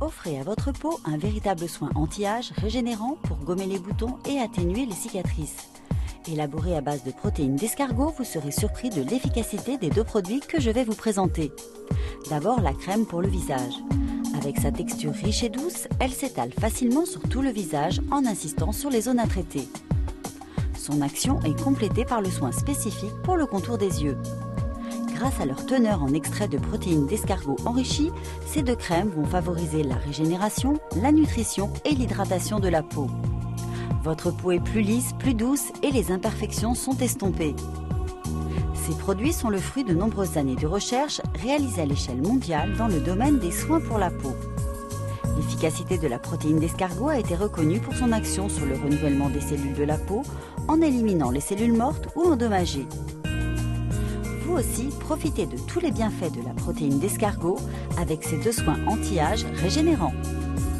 Offrez à votre peau un véritable soin anti-âge régénérant pour gommer les boutons et atténuer les cicatrices. Élaboré à base de protéines d'escargot, vous serez surpris de l'efficacité des deux produits que je vais vous présenter. D'abord, la crème pour le visage. Avec sa texture riche et douce, elle s'étale facilement sur tout le visage en insistant sur les zones à traiter. Son action est complétée par le soin spécifique pour le contour des yeux. Grâce à leur teneur en extrait de protéines d'escargot enrichies, ces deux crèmes vont favoriser la régénération, la nutrition et l'hydratation de la peau. Votre peau est plus lisse, plus douce et les imperfections sont estompées. Ces produits sont le fruit de nombreuses années de recherche réalisées à l'échelle mondiale dans le domaine des soins pour la peau. L'efficacité de la protéine d'escargot a été reconnue pour son action sur le renouvellement des cellules de la peau en éliminant les cellules mortes ou endommagées. Vous aussi, profitez de tous les bienfaits de la protéine d'escargot avec ses deux soins anti-âge régénérants.